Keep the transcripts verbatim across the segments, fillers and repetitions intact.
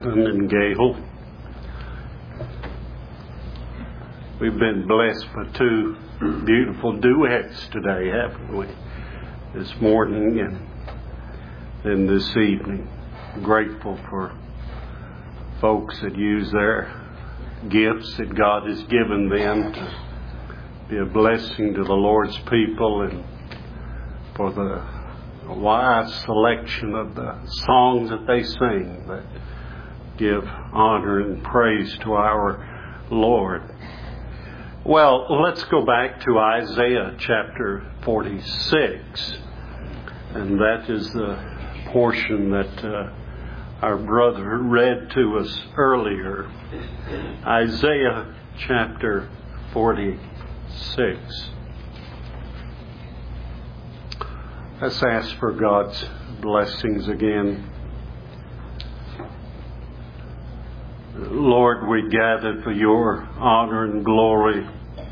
And Gail, we've been blessed by two beautiful duets today, haven't we? This morning and then this evening. Grateful for folks that use their gifts that God has given them to be a blessing to the Lord's people, and for the wise selection of the songs that they sing that give honor and praise to our Lord. Well, let's go back to Isaiah chapter forty-six, and that is the portion that uh, our brother read to us earlier. Isaiah chapter forty-six. Let's ask for God's blessings again. Lord, we gather for your honor and glory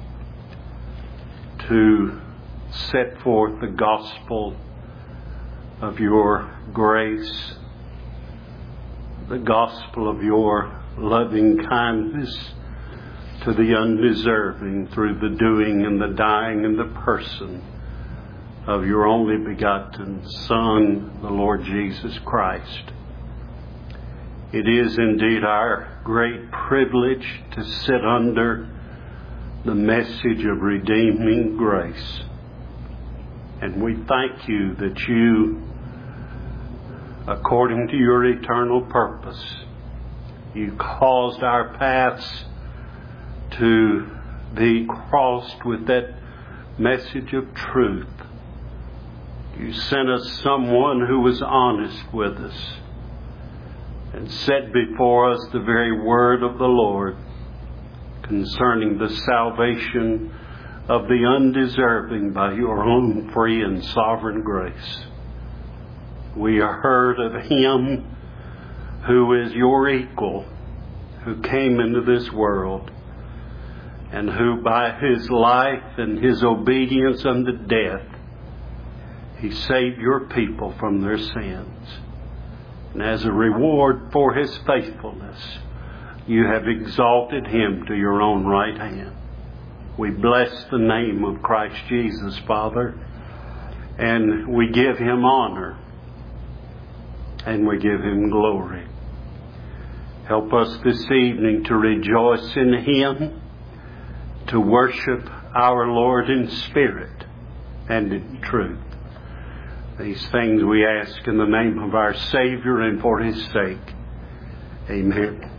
to set forth the gospel of your grace, the gospel of your loving kindness to the undeserving through the doing and the dying and the person of your only begotten Son, the Lord Jesus Christ. It is indeed our great privilege to sit under the message of redeeming grace. And we thank you that you, according to your eternal purpose, you caused our paths to be crossed with that message of truth. You sent us someone who was honest with us and set before us the very word of the Lord concerning the salvation of the undeserving by your own free and sovereign grace. We have heard of him who is your equal, who came into this world, and who by his life and his obedience unto death, he saved your people from their sins. And as a reward for his faithfulness, you have exalted him to your own right hand. We bless the name of Christ Jesus, Father, and we give him honor and we give him glory. Help us this evening to rejoice in him, to worship our Lord in spirit and in truth. These things we ask in the name of our Savior and for his sake. Amen.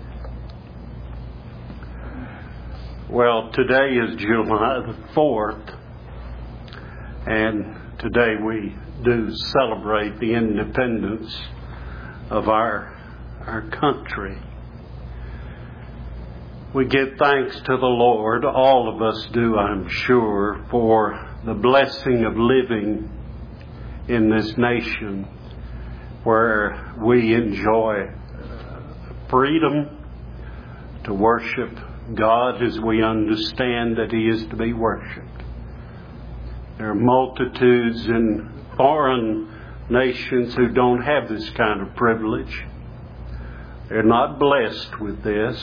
Well, today is July the fourth, and today we do celebrate the independence of our, our country. We give thanks to the Lord, all of us do, I'm sure, for the blessing of living in this nation where we enjoy freedom to worship God as we understand that he is to be worshipped. There are multitudes in foreign nations who don't have this kind of privilege. They're not blessed with this.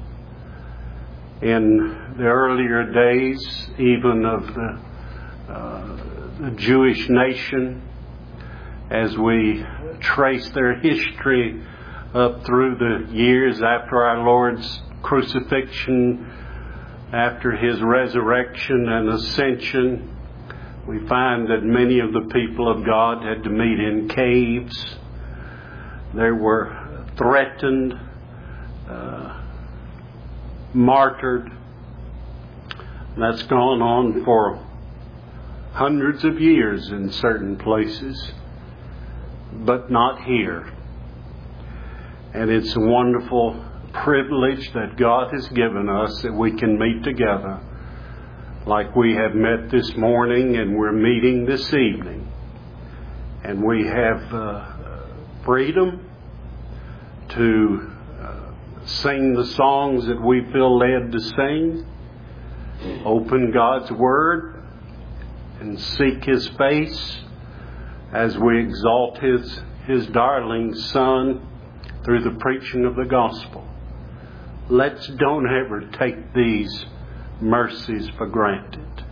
In the earlier days, even of the, uh, the Jewish nation, as we trace their history up through the years after our Lord's crucifixion, after his resurrection and ascension, we find that many of the people of God had to meet in caves. They were threatened, uh, martyred. That's gone on for hundreds of years in certain places, but not here. And it's a wonderful privilege that God has given us that we can meet together like we have met this morning and we're meeting this evening. And we have uh, freedom to uh, sing the songs that we feel led to sing, open God's Word, and seek his face as we exalt his, his darling Son through the preaching of the gospel. Let's don't ever take these mercies for granted.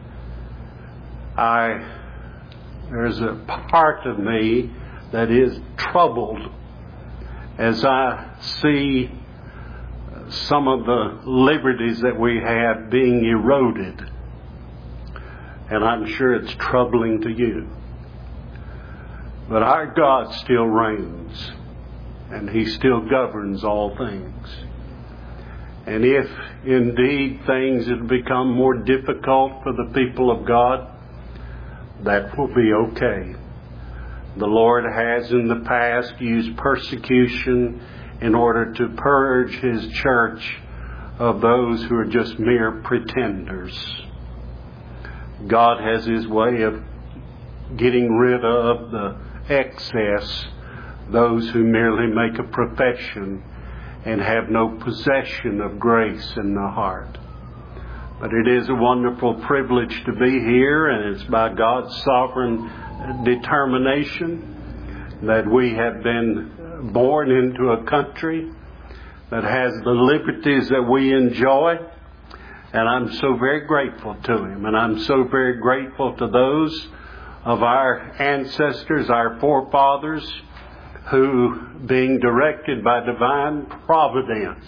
I, there's a part of me that is troubled as I see some of the liberties that we have being eroded. And I'm sure it's troubling to you. But our God still reigns, and He still governs all things. And if indeed things have become more difficult for the people of God, that will be okay. The Lord has in the past used persecution in order to purge His church of those who are just mere pretenders. God has His way of getting rid of the excess, those who merely make a profession and have no possession of grace in the heart. But it is a wonderful privilege to be here, and it's by God's sovereign determination that we have been born into a country that has the liberties that we enjoy. And I'm so very grateful to Him. And I'm so very grateful to those of our ancestors, our forefathers, who, being directed by divine providence,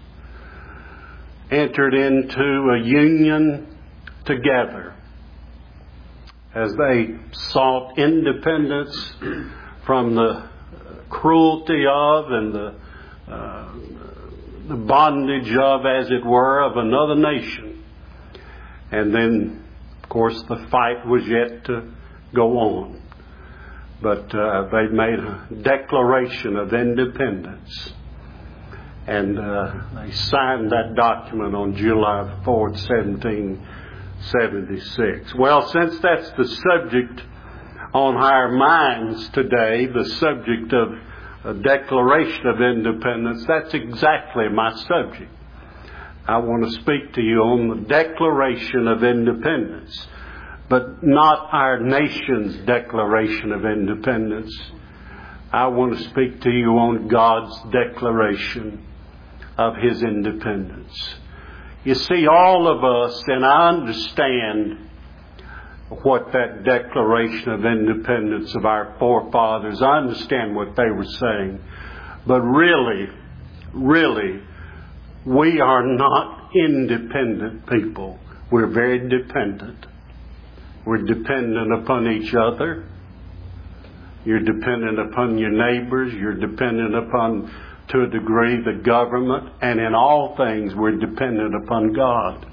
entered into a union together as they sought independence from the cruelty of and the, uh, the bondage of, as it were, of another nation. And then, of course, the fight was yet to go on. But uh, they made a declaration of independence. And uh, they signed that document on July fourth, seventeen seventy-six. Well, since that's the subject on our minds today, the subject of a Declaration of Independence, that's exactly my subject. I want to speak to you on the Declaration of Independence, but not our nation's Declaration of Independence. I want to speak to you on God's declaration of His independence. You see, all of us, and I understand what that Declaration of Independence of our forefathers, I understand what they were saying. But really, really, we are not independent people. We're very dependent. We're dependent upon each other. You're dependent upon your neighbors. You're dependent upon, to a degree, the government. And in all things, we're dependent upon God.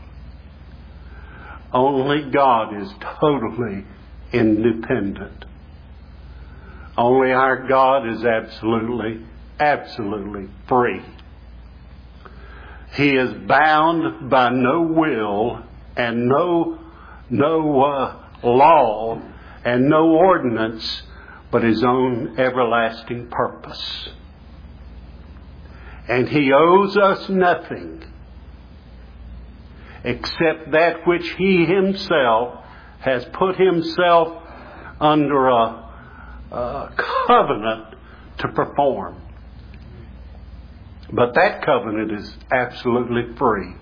Only God is totally independent. Only our God is absolutely, absolutely free. He is bound by no will and no, no uh, law and no ordinance, but His own everlasting purpose. And He owes us nothing except that which He Himself has put Himself under a, a covenant to perform. But that covenant is absolutely free.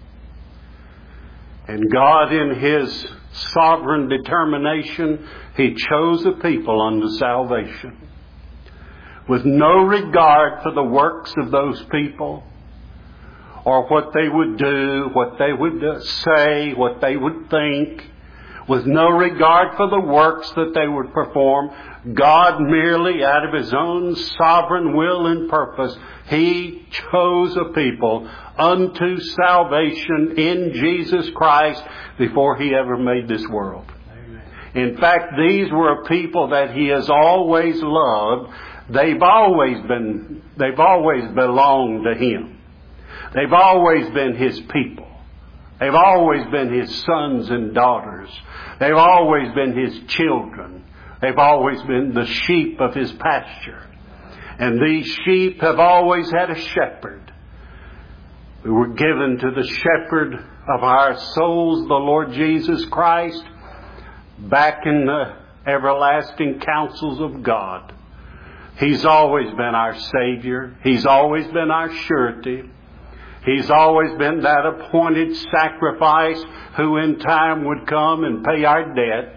And God, in His sovereign determination, He chose a people unto salvation, with no regard for the works of those people, or what they would do, what they would say, what they would think, with no regard for the works that they would perform. God merely, out of His own sovereign will and purpose, He chose a people unto salvation in Jesus Christ before He ever made this world. Amen. In fact, these were a people that He has always loved. They've always been, they've always belonged to Him. They've always been His people. They've always been His sons and daughters. They've always been His children. They've always been the sheep of His pasture. And these sheep have always had a shepherd. We were given to the shepherd of our souls, the Lord Jesus Christ, back in the everlasting counsels of God. He's always been our Savior. He's always been our surety. He's always been that appointed sacrifice who in time would come and pay our debt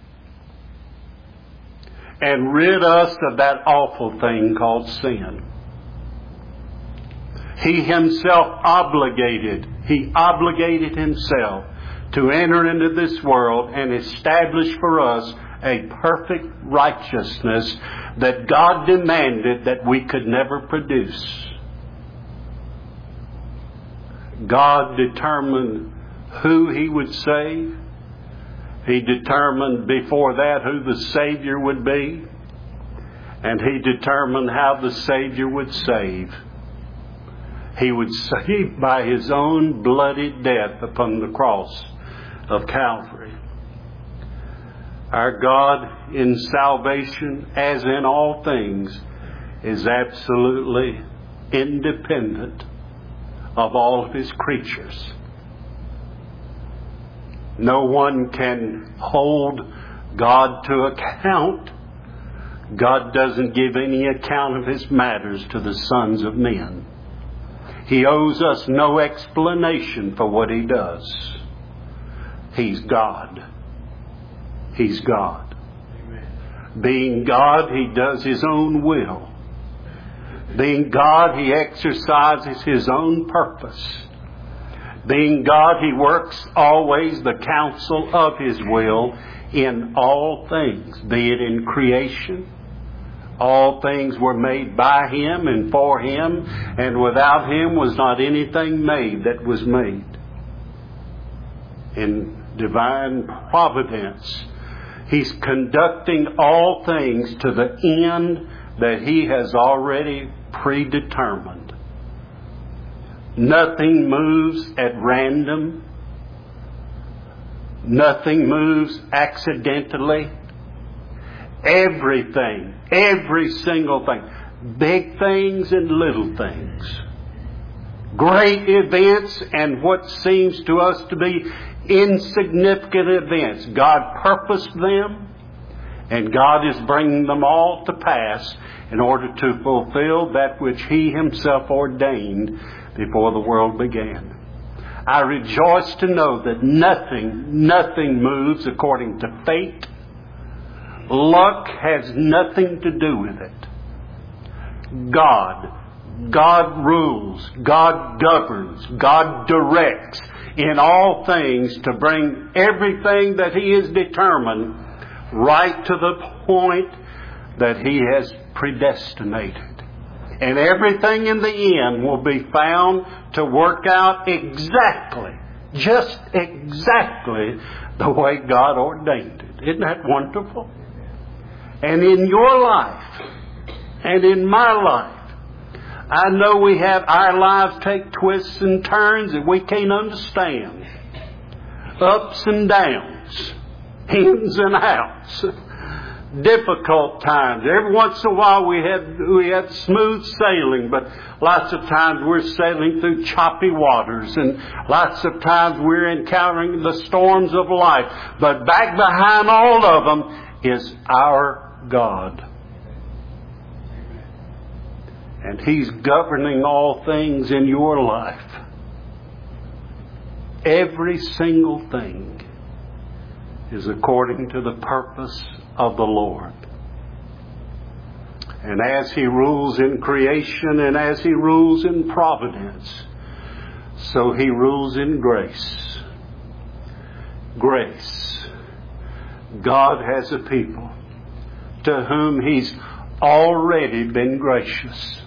and rid us of that awful thing called sin. He Himself obligated, He obligated Himself to enter into this world and establish for us a perfect righteousness that God demanded that we could never produce. God determined who He would save. He determined before that who the Savior would be. And He determined how the Savior would save. He would save by His own bloody death upon the cross of Calvary. Our God in salvation, as in all things, is absolutely independent of all of His creatures. No one can hold God to account. God doesn't give any account of His matters to the sons of men. He owes us no explanation for what He does. He's God. He's God. Amen. Being God, He does His own will. Being God, He exercises His own purpose. Being God, He works always the counsel of His will in all things, be it in creation. All things were made by Him and for Him, and without Him was not anything made that was made. In divine providence, He's conducting all things to the end that He has already predetermined. Nothing moves at random. Nothing moves accidentally. Everything, every single thing, big things and little things, great events and what seems to us to be insignificant events, God purposed them, and God is bringing them all to pass in order to fulfill that which He Himself ordained before the world began. I rejoice to know that nothing, nothing moves according to fate. Luck has nothing to do with it. God, God rules, God governs, God directs in all things to bring everything that He has determined right to the point that He has predestinated. And everything in the end will be found to work out exactly, just exactly the way God ordained it. Isn't that wonderful? And in your life, and in my life, I know we have, our lives take twists and turns that we can't understand. Ups and downs, ins and outs, difficult times. Every once in a while we had we had smooth sailing, but lots of times we're sailing through choppy waters, and lots of times we're encountering the storms of life. But back behind all of them is our God. And He's governing all things in your life. Every single thing is according to the purpose of the Lord. And as He rules in creation and as He rules in providence, so He rules in grace. Grace. God has a people to whom He's already been gracious.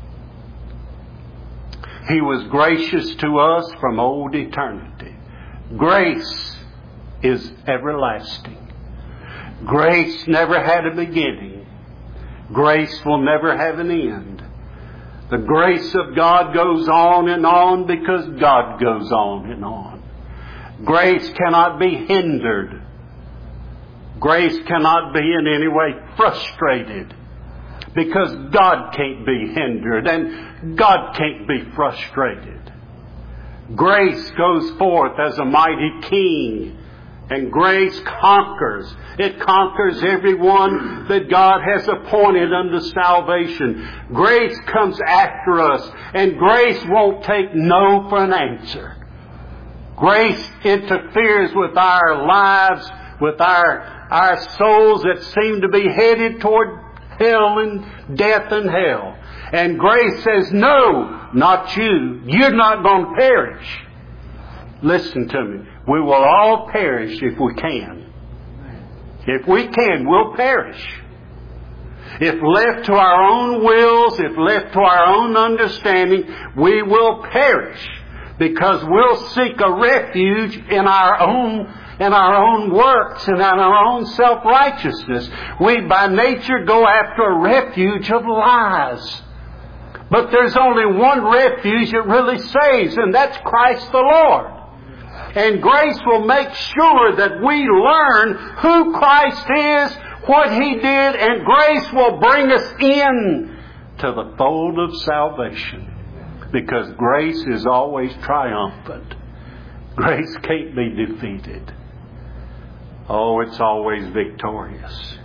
He was gracious to us from old eternity. Grace is everlasting. Grace never had a beginning. Grace will never have an end. The grace of God goes on and on because God goes on and on. Grace cannot be hindered. Grace cannot be in any way frustrated, because God can't be hindered and God can't be frustrated. Grace goes forth as a mighty king And grace conquers. It conquers everyone that God has appointed unto salvation. Grace comes after us, and grace won't take no for an answer. Grace interferes with our lives, with our, our souls that seem to be headed toward hell and death and hell. And grace says, no, not you. You're not going to perish. Listen to me. We will all perish if we can. If we can, we'll perish. If left to our own wills, if left to our own understanding, we will perish. Because we'll seek a refuge in our own, in our own works and in our own self-righteousness. We by nature go after a refuge of lies. But there's only one refuge that really saves, and that's Christ the Lord. And grace will make sure that we learn who Christ is, what He did, and grace will bring us in to the fold of salvation. Because grace is always triumphant. Grace can't be defeated. Oh, it's always victorious.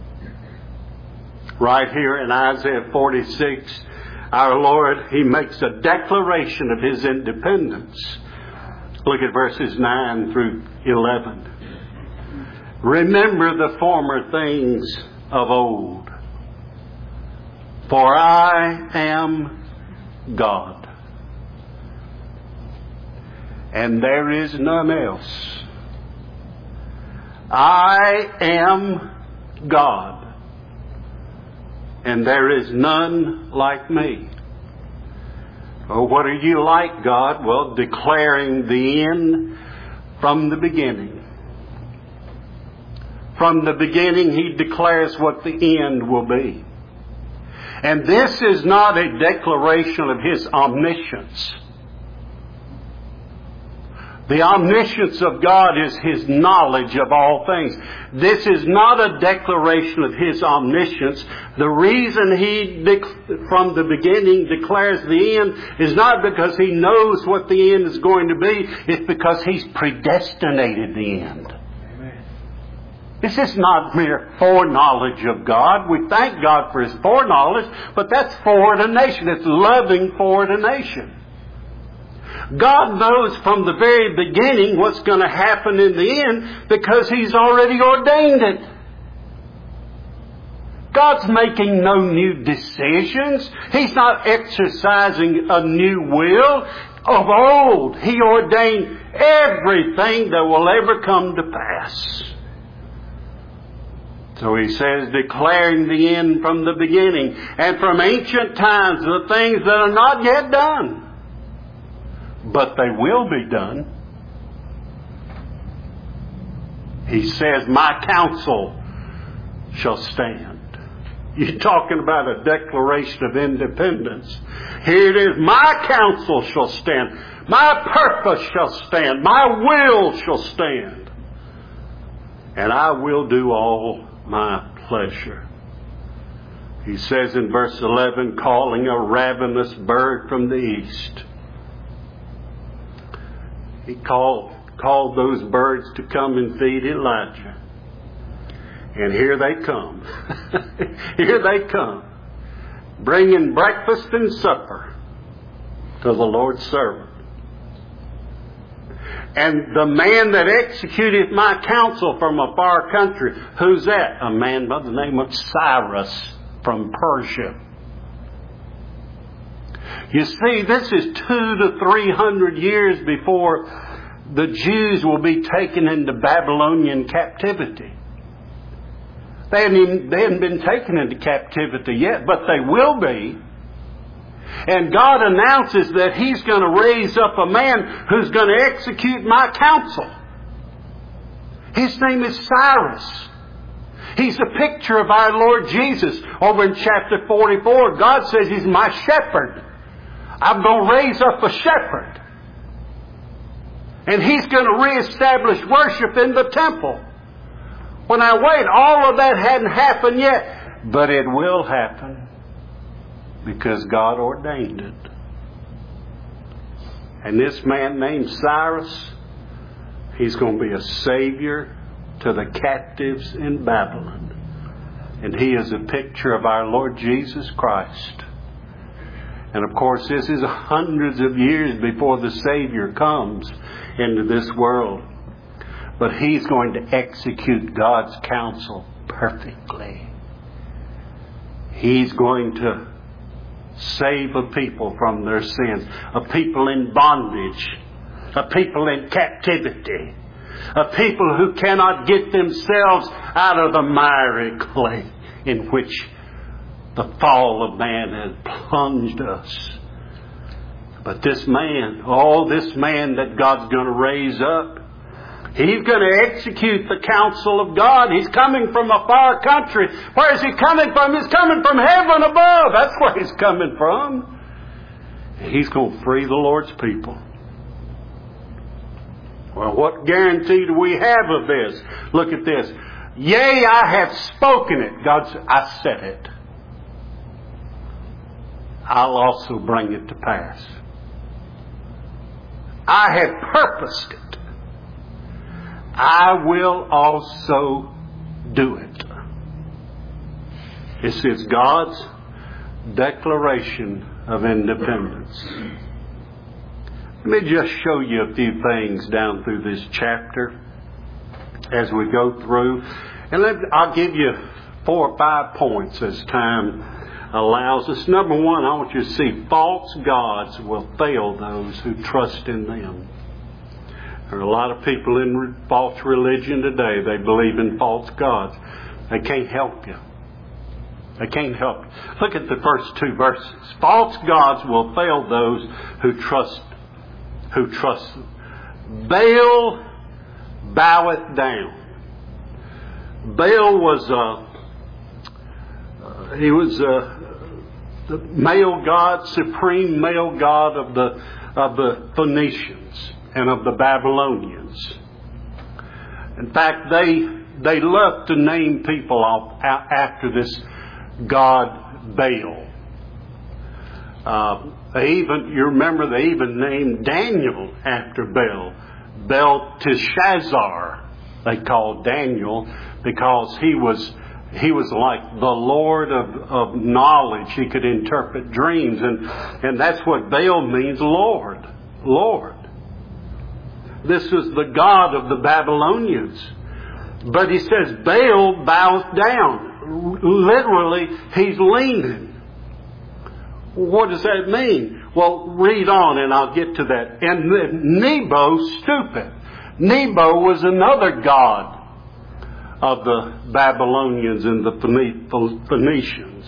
Right here in Isaiah forty-six, our Lord, He makes a declaration of His independence. Look at verses nine through eleven. Remember the former things of old, for I am God, and there is none else. I am God, and there is none like me. Oh, what are you like, God? Well, declaring the end from the beginning. From the beginning, He declares what the end will be. And this is not a declaration of His omniscience. The omniscience of God is His knowledge of all things. This is not a declaration of His omniscience. The reason He, from the beginning, declares the end is not because He knows what the end is going to be. It's because He's predestinated the end. Amen. This is not mere foreknowledge of God. We thank God for His foreknowledge, but that's foreordination. It's loving foreordination. God knows from the very beginning what's going to happen in the end because He's already ordained it. God's making no new decisions. He's not exercising a new will. Of old, He ordained everything that will ever come to pass. So He says, declaring the end from the beginning, and from ancient times the things that are not yet done, but they will be done. He says, my counsel shall stand. You're talking about a declaration of independence. Here it is, my counsel shall stand. My purpose shall stand. My will shall stand. And I will do all my pleasure. He says in verse eleven, calling a ravenous bird from the east. He called, called those birds to come and feed Elijah. And here they come. Here they come. Bringing breakfast and supper to the Lord's servant. And the man that executed my counsel from a far country, who's that? A man by the name of Cyrus from Persia. You see, this is two to three hundred years before the Jews will be taken into Babylonian captivity. They hadn't, even, they hadn't been taken into captivity yet, but they will be. And God announces that He's going to raise up a man who's going to execute my counsel. His name is Cyrus. He's a picture of our Lord Jesus. Over in chapter forty-four, God says He's my shepherd. I'm going to raise up a shepherd. And He's going to reestablish worship in the temple. When I wait, all of that hadn't happened yet. But it will happen because God ordained it. And this man named Cyrus, He's going to be a Savior to the captives in Babylon. And He is a picture of our Lord Jesus Christ. And of course, this is hundreds of years before the Savior comes into this world. But He's going to execute God's counsel perfectly. He's going to save a people from their sins, a people in bondage, a people in captivity, a people who cannot get themselves out of the miry clay in which the fall of man has plunged us. But this man, oh, this man that God's going to raise up, He's going to execute the counsel of God. He's coming from a far country. Where is He coming from? He's coming from heaven above. That's where He's coming from. He's going to free the Lord's people. Well, what guarantee do we have of this? Look at this. Yea, I have spoken it. God said, I said it. I'll also bring it to pass. I have purposed it. I will also do it. This is God's declaration of independence. Let me just show you a few things down through this chapter as we go through. And let, I'll give you four or five points as time allows us. Number one, I want you to see false gods will fail those who trust in them. There are a lot of people in false religion today. They believe in false gods. They can't help you. They can't help you. Look at the first two verses. False gods will fail those who trust who trust them. Baal boweth down. Baal was a uh, he was a the male god, supreme male god of the of the Phoenicians and of the Babylonians. In fact, they they loved to name people off after this god Baal. Uh, they even, you remember, they even named Daniel after Baal. Belteshazzar, they called Daniel, because he was he was like the Lord of, of knowledge. He could interpret dreams, and and that's what Baal means, Lord, Lord. This was the god of the Babylonians. But he says Baal bows down. Literally, he's leaning. What does that mean? Well, read on and I'll get to that. And Nebo stoopeth. Nebo was another god of the Babylonians and the Phoenicians.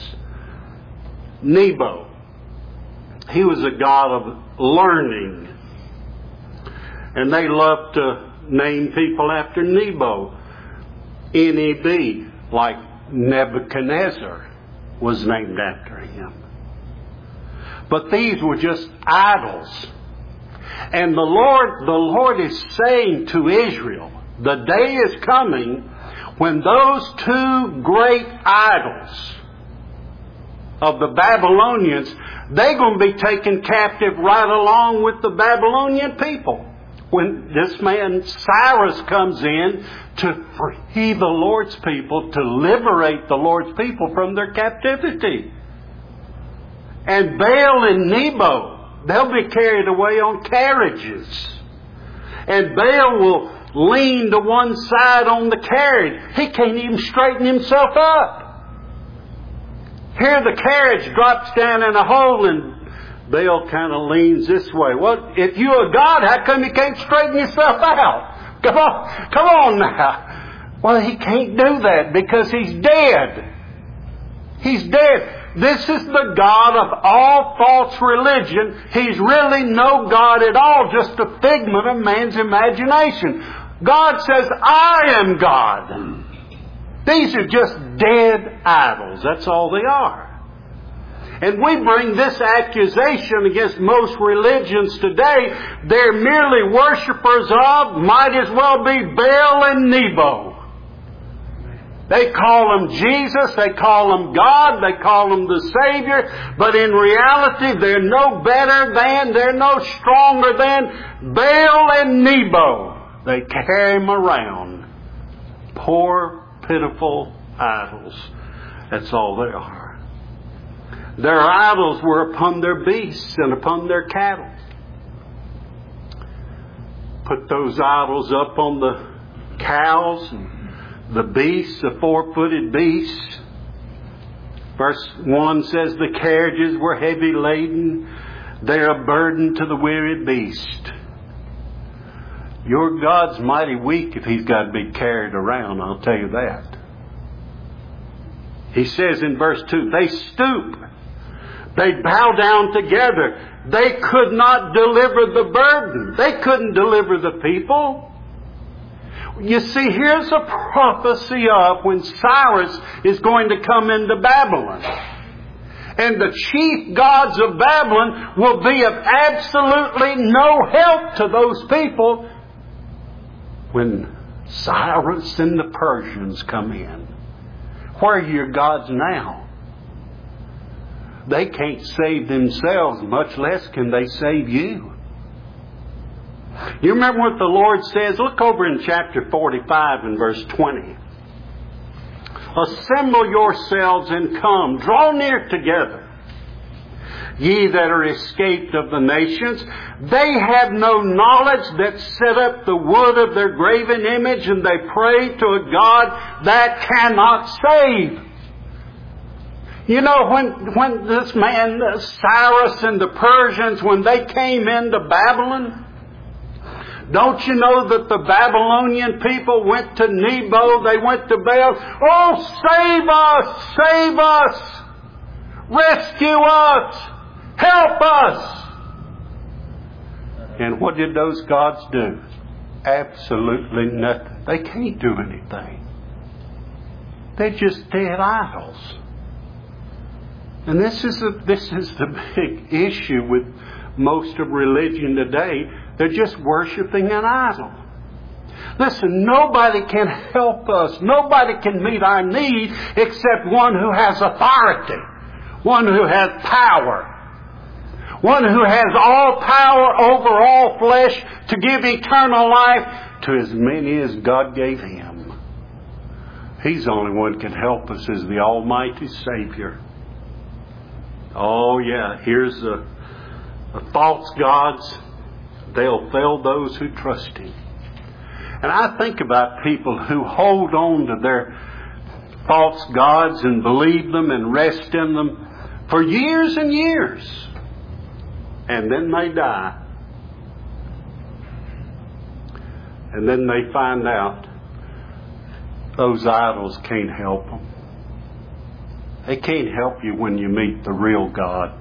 Nebo. He was a god of learning. And they loved to name people after Nebo. N E B, like Nebuchadnezzar was named after him. But these were just idols. And the Lord, the Lord is saying to Israel, the day is coming when those two great idols of the Babylonians, they're going to be taken captive right along with the Babylonian people. When this man Cyrus comes in to free the Lord's people, to liberate the Lord's people from their captivity. And Baal and Nebo, they'll be carried away on carriages. And Baal will lean to one side on the carriage. He can't even straighten himself up. Here the carriage drops down in a hole and Baal kind of leans this way. Well, if you're a God, how come you can't straighten yourself out? Come on, come on now. Well, he can't do that because he's dead. He's dead. This is the God of all false religion. He's really no God at all, just a figment of man's imagination. God says, I am God. These are just dead idols. That's all they are. And we bring this accusation against most religions today. They're merely worshippers of, might as well be Baal and Nebo. They call him Jesus, they call him God, they call him the Savior, but in reality they're no better than, they're no stronger than Baal and Nebo. They carry them around. Poor, pitiful idols. That's all they are. Their idols were upon their beasts and upon their cattle. Put those idols up on the cows and the beasts, the four-footed beasts. Verse one says the carriages were heavy laden. They're a burden to the weary beast. Your God's mighty weak if He's got to be carried around, I'll tell you that. He says in verse two, they stoop. They bow down together. They could not deliver the burden. They couldn't deliver the people. You see, here's a prophecy of when Cyrus is going to come into Babylon. And the chief gods of Babylon will be of absolutely no help to those people when Cyrus and the Persians come in. Where are your gods now? They can't save themselves, much less can they save you. You remember what the Lord says? Look over in chapter forty-five and verse twenty. Assemble yourselves and come, draw near together. Ye that are escaped of the nations, they have no knowledge that set up the wood of their graven image, and they pray to a God that cannot save. You know, when, when this man, Cyrus and the Persians, when they came into Babylon, don't you know that the Babylonian people went to Nebo, they went to Baal, oh, save us, save us, rescue us, help us. And what did those gods do? Absolutely nothing. They can't do anything. They're just dead idols. And this is, a, this is the big issue with most of religion today. They're just worshiping an idol. Listen, nobody can help us. Nobody can meet our need except one who has authority. One who has power. One who has all power over all flesh to give eternal life to as many as God gave Him. He's the only one who can help us as the Almighty Savior. Oh yeah, here's the, the false gods. They'll fail those who trust Him. And I think about people who hold on to their false gods and believe them and rest in them for years and years. And then they die. And then they find out those idols can't help them. They can't help you when you meet the real God.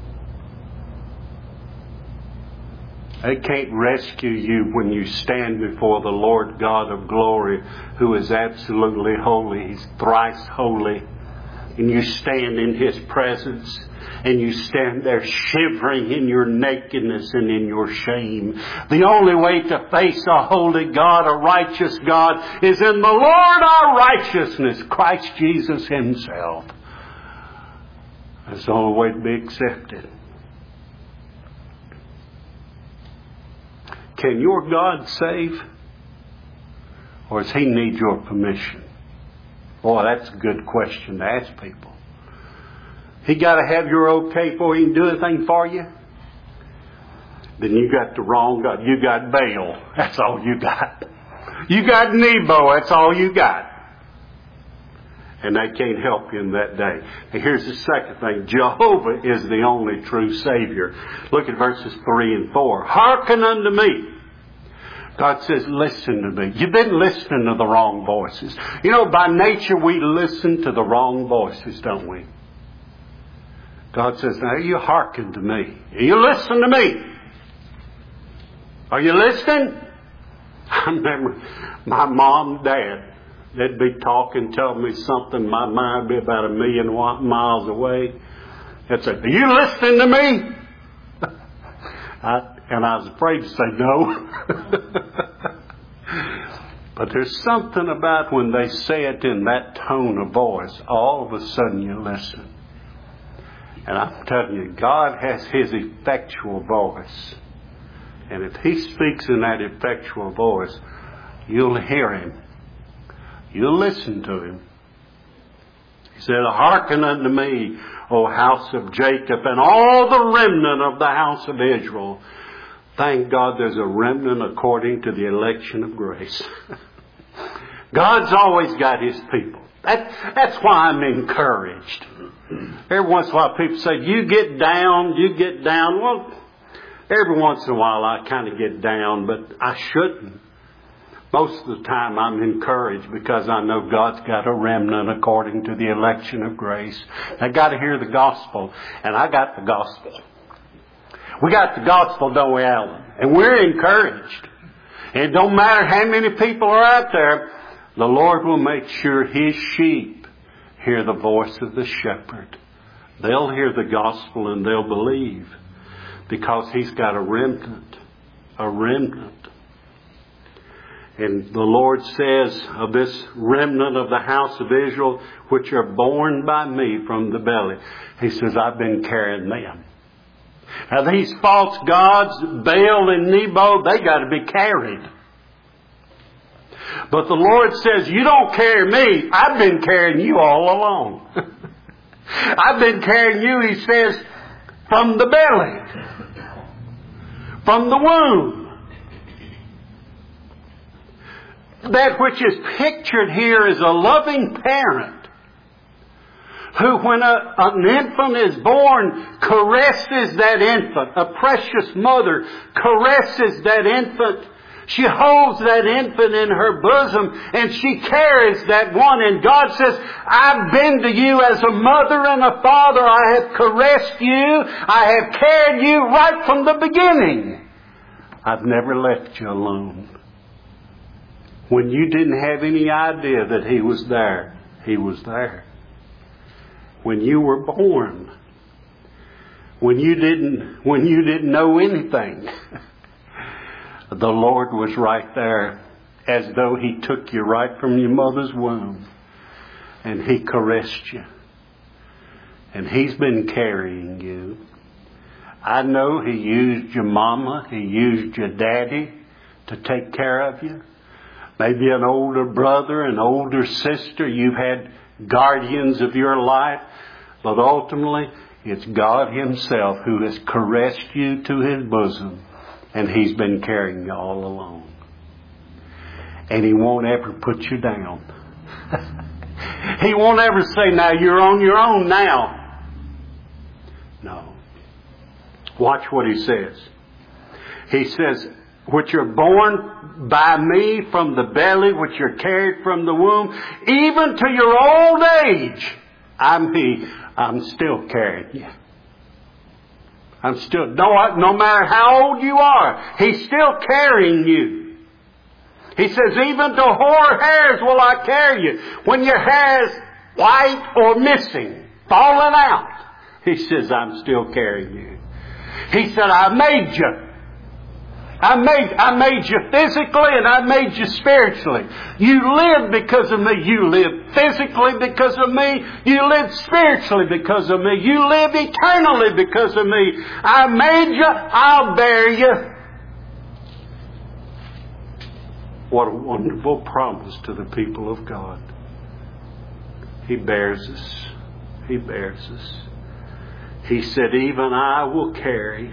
They can't rescue you when you stand before the Lord God of glory, who is absolutely holy. He's thrice holy. And you stand in His presence, and you stand there shivering in your nakedness and in your shame. The only way to face a holy God, a righteous God, is in the Lord our righteousness, Christ Jesus Himself. That's the only way to be accepted. Can your God save? Or does He need your permission? Boy, that's a good question to ask people. He got to have your okay before He can do anything for you? Then you got the wrong God. You got Baal. That's all you got. You got Nebo. That's all you got. And they can't help you in that day. And here's the second thing. Jehovah is the only true Savior. Look at verses three and four. Hearken unto me. God says, listen to me. You've been listening to the wrong voices. You know, by nature we listen to the wrong voices, don't we? God says, now you hearken to me. You listen to me. Are you listening? I remember my mom and dad. They'd be talking, telling me something. My mind would be about a million miles away. They'd say, are you listening to me? I, and I was afraid to say no. But there's something about when they say it in that tone of voice, all of a sudden you listen. And I'm telling you, God has His effectual voice. And if He speaks in that effectual voice, you'll hear Him. You'll listen to Him. He said, hearken unto me, O house of Jacob, and all the remnant of the house of Israel. Thank God there's a remnant according to the election of grace. God's always got His people. That, that's why I'm encouraged. Every once in a while people say, you get down, you get down. Well, every once in a while I kind of get down, but I shouldn't. Most of the time I'm encouraged because I know God's got a remnant according to the election of grace. I got to hear the gospel, and I got the gospel. We got the gospel, don't we, Alan? And we're encouraged. And it don't matter how many people are out there, the Lord will make sure His sheep hear the voice of the shepherd. They'll hear the gospel and they'll believe because He's got a remnant. A remnant. And the Lord says of this remnant of the house of Israel, which are born by me from the belly, He says, I've been carrying them. Now these false gods, Baal and Nebo, they got to be carried. But the Lord says, you don't carry me. I've been carrying you all along. I've been carrying you, He says, from the belly. From the womb. That which is pictured here is a loving parent who, when a, an infant is born, caresses that infant. A precious mother caresses that infant. She holds that infant in her bosom and she carries that one. And God says, I've been to you as a mother and a father. I have caressed you. I have carried you right from the beginning. I've never left you alone. When you didn't have any idea that He was there, He was there. When you were born, when you didn't, when you didn't know anything, the Lord was right there as though He took you right from your mother's womb and He caressed you. And He's been carrying you. I know He used your mama, He used your daddy to take care of you. Maybe an older brother, an older sister. You've had guardians of your life. But ultimately, it's God Himself who has caressed you to His bosom. And He's been carrying you all along. And He won't ever put you down. He won't ever say, now you're on your own now. No. Watch what He says. He says, which are born by me from the belly, which are carried from the womb, even to your old age. I'm He. I'm still carrying you. I'm still, no, no matter how old you are, He's still carrying you. He says, even to hoar hairs will I carry you. When your hair is white or missing, falling out, He says, I'm still carrying you. He said, I made you. I made, I made you physically and I made you spiritually. You live because of me. You live physically because of me. You live spiritually because of me. You live eternally because of me. I made you. I'll bear you. What a wonderful promise to the people of God. He bears us. He bears us. He said, even I will carry.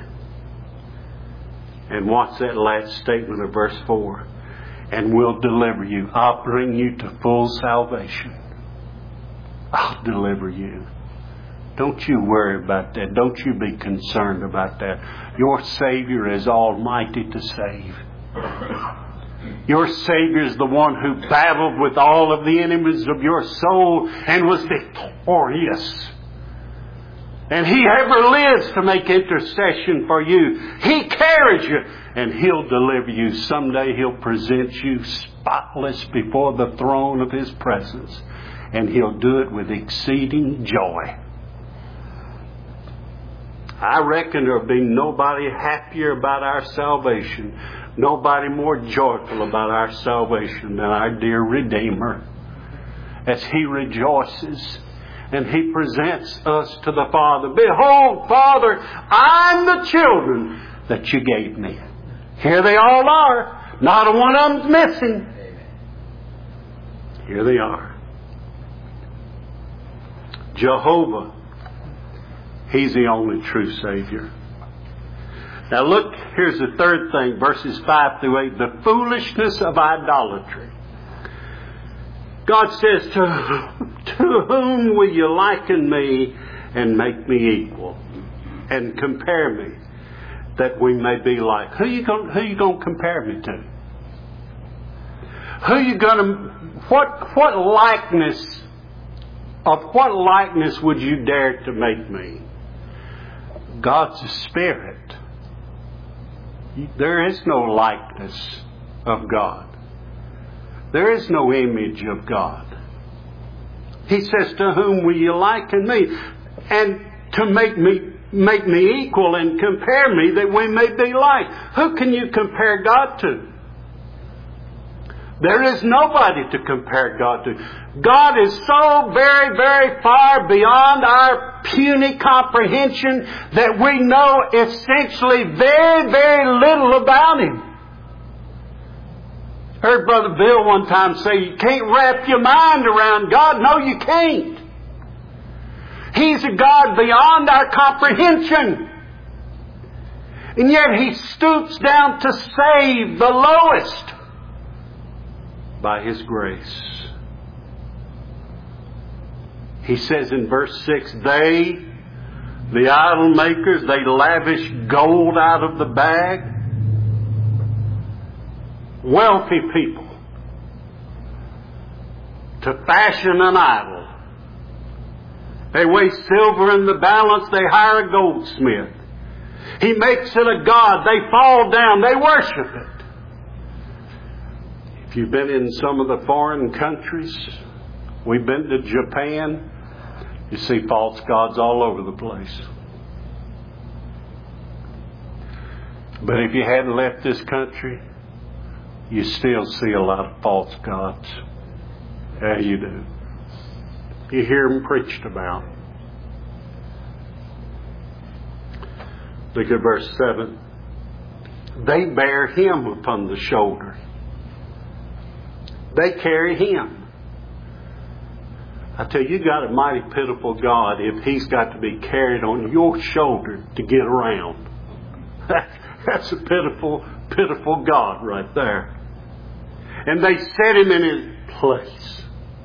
And what's that last statement of verse four? And will deliver you. I'll bring you to full salvation. I'll deliver you. Don't you worry about that. Don't you be concerned about that. Your Savior is almighty to save. Your Savior is the one who battled with all of the enemies of your soul and was victorious. And He ever lives to make intercession for you. He carries you and He'll deliver you. Someday He'll present you spotless before the throne of His presence. And He'll do it with exceeding joy. I reckon there'll be nobody happier about our salvation. Nobody more joyful about our salvation than our dear Redeemer. As He rejoices and He presents us to the Father. Behold, Father, I'm the children that you gave me. Here they all are. Not a one of them's missing. Here they are. Jehovah, He's the only true Savior. Now look, here's the third thing, verses five through eight. The foolishness of idolatry. God says, to, to whom will you liken me and make me equal? And compare me, that we may be like. Who you going, who you going to compare me to? Who you going to, what, what likeness, of what likeness would you dare to make me? God's a spirit. There is no likeness of God. There is no image of God. He says, to whom will you liken me? And to make me make me equal and compare me, that we may be like. Who can you compare God to? There is nobody to compare God to. God is so very, very far beyond our puny comprehension that we know essentially very, very little about Him. Heard Brother Bill one time say, you can't wrap your mind around God. No, you can't. He's a God beyond our comprehension. And yet He stoops down to save the lowest by His grace. He says in verse six, they, the idol makers, they lavish gold out of the bag. Wealthy people, to fashion an idol. They weigh silver in the balance, they hire a goldsmith. He makes it a god, they fall down, they worship it. If you've been in some of the foreign countries, we've been to Japan, you see false gods all over the place. But if you hadn't left this country, you still see a lot of false gods. Yeah, you do. You hear them preached about. Look at verse seven. They bear Him upon the shoulder. They carry Him. I tell you, you got a mighty pitiful God if He's got to be carried on your shoulder to get around. That's a pitiful, pitiful God right there. And they set Him in His place.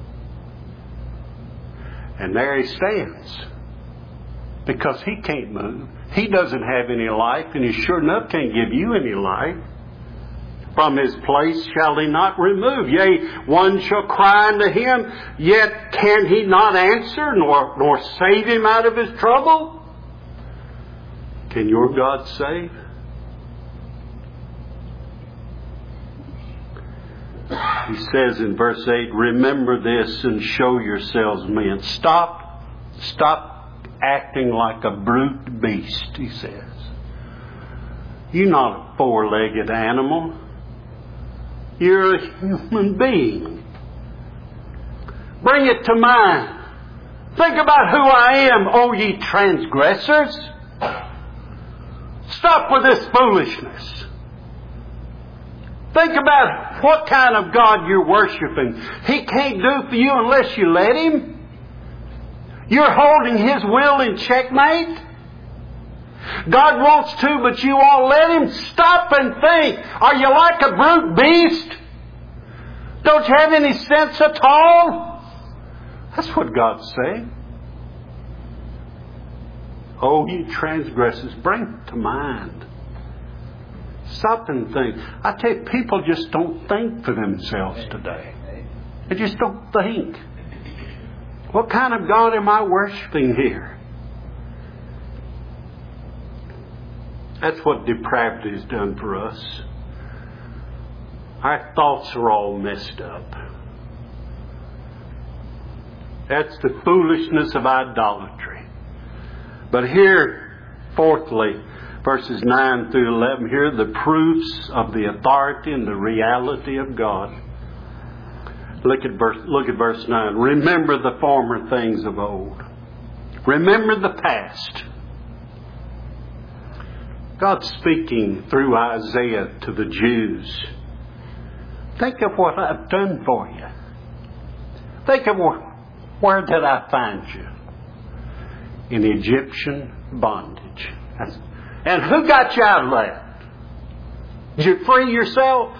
And there He stands. Because He can't move. He doesn't have any life, and He sure enough can't give you any life. From His place shall He not remove. Yea, one shall cry unto Him, yet can He not answer, nor, nor save him out of his trouble? Can your God save? He says in verse eight, remember this and show yourselves men. Stop, stop acting like a brute beast, he says. You're not a four-legged animal. You're a human being. Bring it to mind. Think about who I am, O ye transgressors. Stop with this foolishness. Think about what kind of God you're worshiping. He can't do for you unless you let Him. You're holding His will in checkmate. God wants to, but you won't let Him. Stop and think. Are you like a brute beast? Don't you have any sense at all? That's what God's saying. Oh, you transgressors, bring it to mind. Stop and think. I tell you, people just don't think for themselves today. They just don't think. What kind of God am I worshiping here? That's what depravity has done for us. Our thoughts are all messed up. That's the foolishness of idolatry. But here, fourthly, verses nine through eleven, here are the proofs of the authority and the reality of God. Look at verse, look at verse nine. Remember the former things of old. Remember the past. God's speaking through Isaiah to the Jews. Think of what I've done for you. Think of where, where did I find you? In Egyptian bondage. And who got you out of that? Did you free yourself?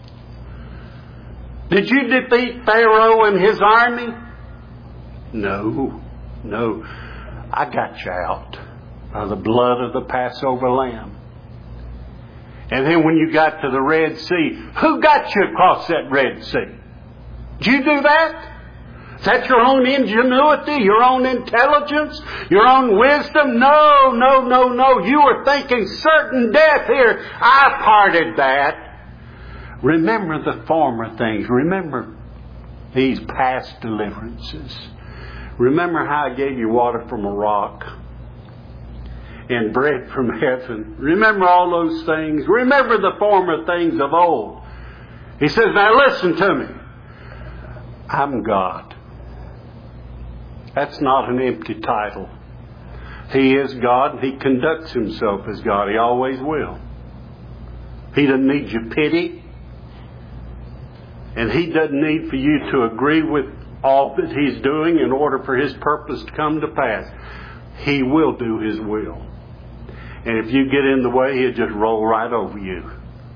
Did you defeat Pharaoh and his army? No, no. I got you out by the blood of the Passover lamb. And then when you got to the Red Sea, who got you across that Red Sea? Did you do that? Is that your own ingenuity, your own intelligence, your own wisdom? No, no, no, no. You were thinking certain death here. I parted that. Remember the former things. Remember these past deliverances. Remember how I gave you water from a rock and bread from heaven. Remember all those things. Remember the former things of old. He says, now listen to me. I'm God. That's not an empty title. He is God, and He conducts Himself as God. He always will. He doesn't need your pity. And He doesn't need for you to agree with all that He's doing in order for His purpose to come to pass. He will do His will. And if you get in the way, He'll just roll right over you.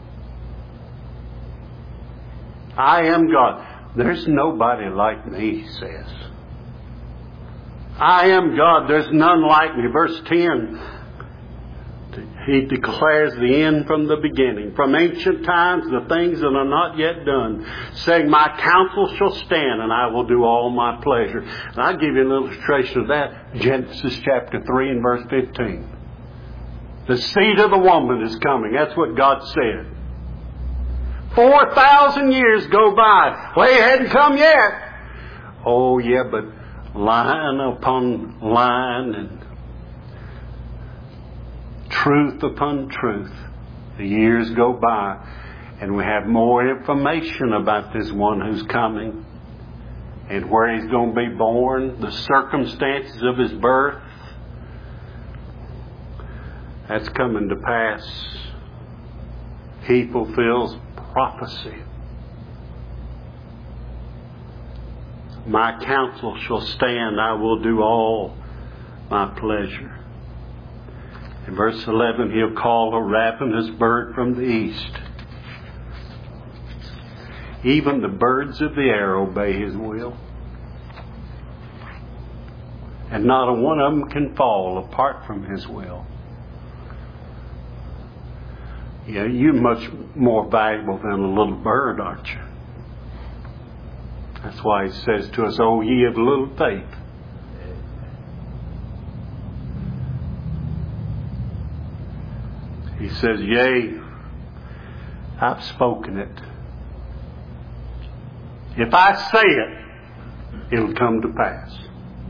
I am God. There's nobody like me, He says. I am God. There's none like me. Verse ten. He declares the end from the beginning. From ancient times, the things that are not yet done. Saying, my counsel shall stand, and I will do all my pleasure. And I'll give you an illustration of that. Genesis chapter three and verse fifteen. The seed of the woman is coming. That's what God said. Four thousand years go by. Well, he hadn't come yet. Oh, yeah, but line upon line and truth upon truth. The years go by, and we have more information about this one who's coming and where he's going to be born, the circumstances of his birth. That's coming to pass. He fulfills prophecy. My counsel shall stand, I will do all my pleasure. In verse eleven, he'll call a ravenous bird from the east. Even the birds of the air obey his will. And not a one of them can fall apart from his will. Yeah, you're much more valuable than a little bird, aren't you? That's why he says to us, "O ye of little faith." He says, "Yea, I've spoken it. If I say it, it'll come to pass.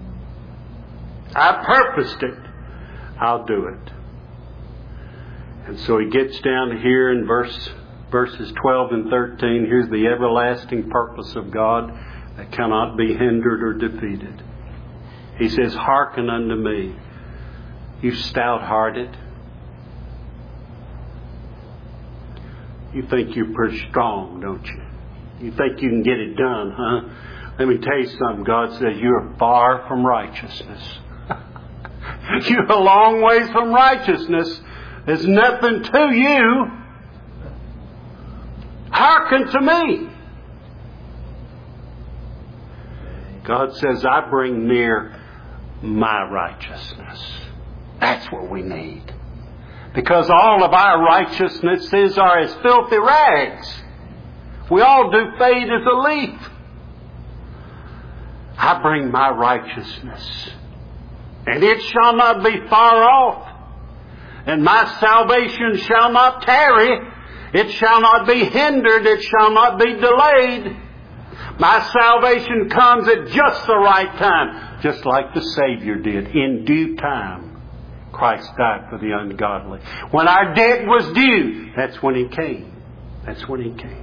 I purposed it, I'll do it." And so he gets down here in verse verses twelve and thirteen. Here's the everlasting purpose of God that cannot be hindered or defeated. He says, "Hearken unto me, you stout-hearted." You think you're pretty strong, don't you? You think you can get it done, huh? Let me tell you something. God says you're far from righteousness. You're a long ways from righteousness. There's nothing to you. Hearken to me. God says, I bring near my righteousness. That's what we need. Because all of our righteousnesses are as filthy rags. We all do fade as a leaf. I bring my righteousness, and it shall not be far off. And my salvation shall not tarry. It shall not be hindered. It shall not be delayed. My salvation comes at just the right time. Just like the Savior did. In due time, Christ died for the ungodly. When our debt was due, that's when He came. That's when He came.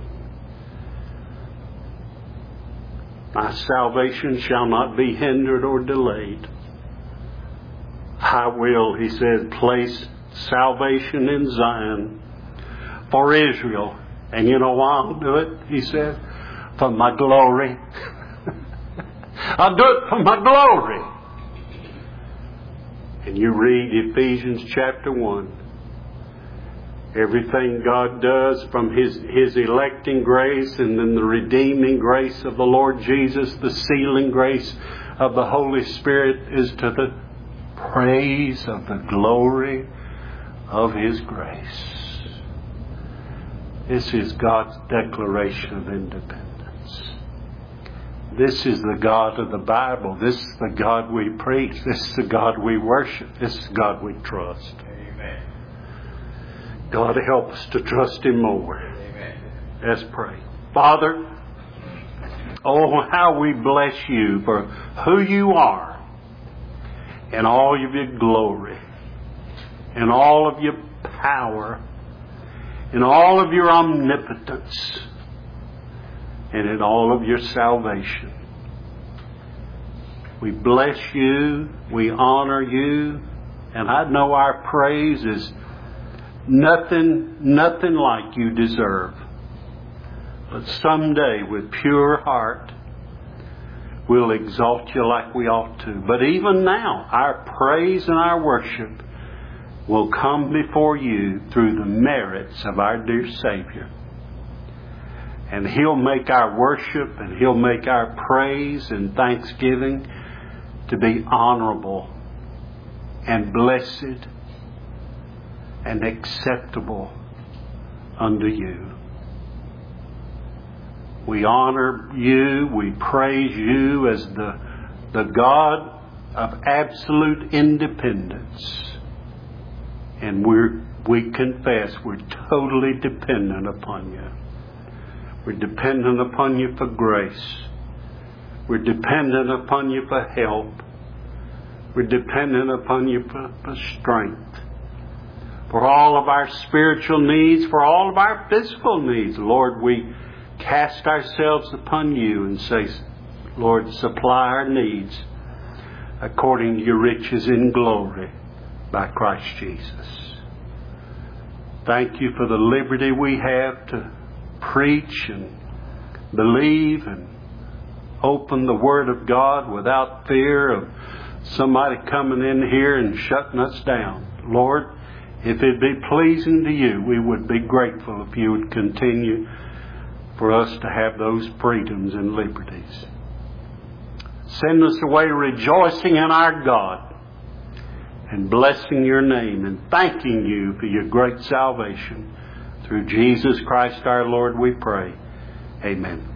My salvation shall not be hindered or delayed. I will, He said, place salvation in Zion for Israel. And you know why I'll do it? He said, for my glory. I'll do it for my glory. And you read Ephesians chapter one. Everything God does from His, His electing grace and then the redeeming grace of the Lord Jesus, the sealing grace of the Holy Spirit is to the praise of the glory of His grace. This is God's declaration of independence. This is the God of the Bible. This is the God we preach. This is the God we worship. This is the God we trust. Amen. God help us to trust Him more. Amen. Let's pray. Father, oh, how we bless You for who You are and all of Your glory and all of Your power and all of Your omnipotence and in all of Your salvation. We bless You, we honor You, and I know our praise is nothing, nothing like You deserve. But someday with pure heart, we'll exalt You like we ought to. But even now, our praise and our worship will come before You through the merits of our dear Savior. And He'll make our worship and He'll make our praise and thanksgiving to be honorable and blessed and acceptable unto You. We honor You, we praise You as the, the God of absolute independence. And we're, we confess we're totally dependent upon You. We're dependent upon You for grace. We're dependent upon You for help. We're dependent upon You for, for strength. For all of our spiritual needs, for all of our physical needs, Lord, we cast ourselves upon You and say, Lord, supply our needs according to Your riches in glory by Christ Jesus. Thank You for the liberty we have to preach and believe and open the Word of God without fear of somebody coming in here and shutting us down. Lord, if it be pleasing to You, we would be grateful if You would continue for us to have those freedoms and liberties. Send us away rejoicing in our God and blessing Your name and thanking You for Your great salvation. Through Jesus Christ our Lord we pray. Amen.